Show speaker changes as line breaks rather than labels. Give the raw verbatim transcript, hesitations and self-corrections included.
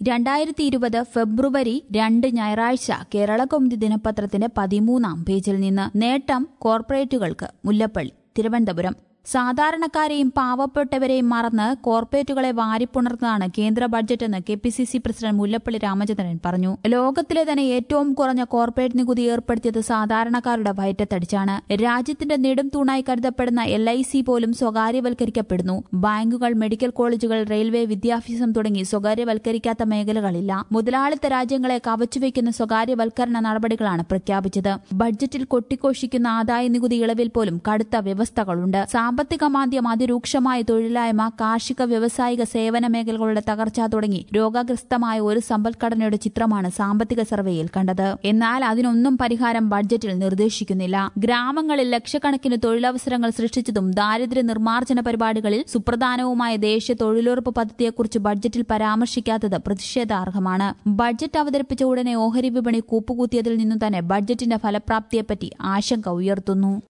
രണ്ടായിരത്തി ഇരുപത് ഫെബ്രുവരി രണ്ട് ഞായറാഴ്ച കേരളകൗമുദി ദിനപത്രത്തിന്റെ പതിമൂന്നാം പേജിൽ നിന്ന് നേട്ടം കോർപ്പറേറ്റുകൾക്ക് മുല്ലപ്പള്ളി തിരുവനന്തപുരം സാധാരണക്കാരെയും പാവപ്പെട്ടവരെയും മറന്ന് കോർപ്പറേറ്റുകളെ വാരിപ്പുണർന്നതാണ് കേന്ദ്ര ബഡ്ജറ്റെന്ന് K P C C president Mullappally Ramachandran പറഞ്ഞു. ലോകത്തിലെ തന്നെ ഏറ്റവും കുറഞ്ഞ കോർപ്പറേറ്റ് നികുതി ഏർപ്പെടുത്തിയത് സാധാരണക്കാരുടെ വയറ്റത്തടിച്ചാണ്. രാജ്യത്തിന്റെ നെടും തൂണായി കരുതപ്പെടുന്ന എൽ ഐ സി പോലും സ്വകാര്യവൽക്കരിക്കപ്പെടുന്നു. ബാങ്കുകൾ, മെഡിക്കൽ കോളേജുകൾ, റെയിൽവേ, വിദ്യാഭ്യാസം തുടങ്ങി സ്വകാര്യവൽക്കരിക്കാത്ത മേഖലകളില്ല. മുതലാളിത്ത രാജ്യങ്ങളെ കവച്ചുവെക്കുന്ന സ്വകാര്യവൽക്കരണ നടപടികളാണ് പ്രഖ്യാപിച്ചത്. ബഡ്ജറ്റിൽ കൊട്ടിഘോഷിക്കുന്ന ആദായ നികുതി ഇളവിൽ പോലും കടുത്ത വ്യവസ്ഥകളുണ്ട്. സാമ്പത്തിക മാന്ദ്യം, അതിരൂക്ഷമായ തൊഴിലില്ലായ്മ, കാർഷിക വ്യാവസായിക സേവന മേഖലകളുടെ തകർച്ച തുടങ്ങി രോഗഗ്രസ്തമായ ഒരു സമ്പദ്ഘടനയുടെ ചിത്രമാണ് സാമ്പത്തിക സർവേയിൽ കണ്ടത്. എന്നാൽ അതിനൊന്നും പരിഹാരം ബഡ്ജറ്റിൽ നിർദ്ദേശിക്കുന്നില്ല. ഗ്രാമങ്ങളിൽ ലക്ഷക്കണക്കിന് തൊഴിലവസരങ്ങൾ സൃഷ്ടിച്ചതും ദാരിദ്ര്യ നിർമ്മാർജ്ജന പരിപാടികളിൽ സുപ്രധാനവുമായ ദേശീയ തൊഴിലുറപ്പ് പദ്ധതിയെക്കുറിച്ച് ബഡ്ജറ്റിൽ പരാമർശിക്കാത്തത് പ്രതിഷേധാർഹമാണ്. ബഡ്ജറ്റ് അവതരിപ്പിച്ച ഉടനെ ഓഹരി വിപണി കൂപ്പുകൂത്തിയതിൽ നിന്നു തന്നെ ബഡ്ജറ്റിന്റെ ഫലപ്രാപ്തിയെപ്പറ്റി ആശങ്ക ഉയർത്തുന്നു.